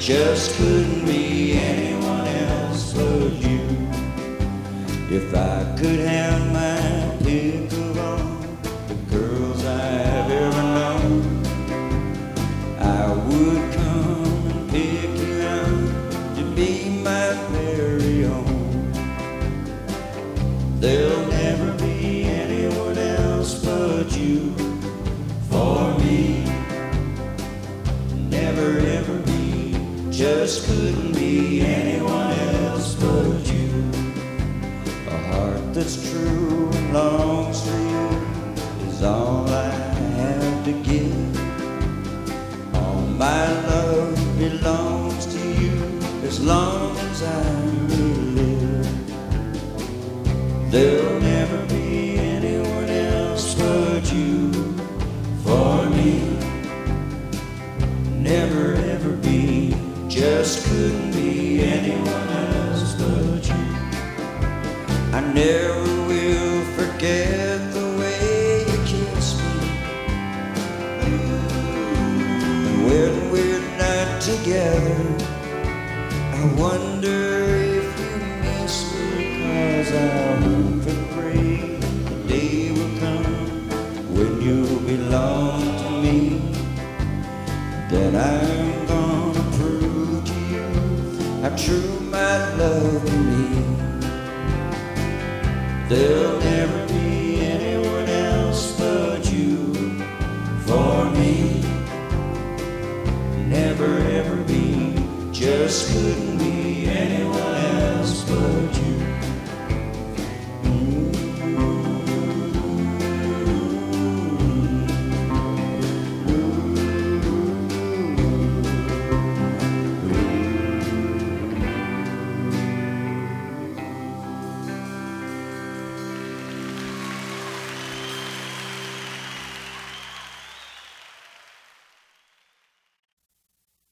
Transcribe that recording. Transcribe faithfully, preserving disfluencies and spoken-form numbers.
just couldn't be anyone else but you. If I could have my pick of all the girls I've ever known, I would come and pick you out to be my very own. There'll never be anyone else but you for me. Never ever be, just couldn't be anyone else but you. A heart that's true and longs for you is all I have to give. All my love belongs to you as long as I live. There'll never be anyone else but you for me. Never ever be, just couldn't be anyone else but you. I never will forget the way you kissed me. And when we're not together, I wonder if you miss me, 'cause I hope and pray the day will come when you'll belong to me, that I'm gonna prove to you how true my love can be. There'll never be anyone else but you for me. Never ever be, just couldn't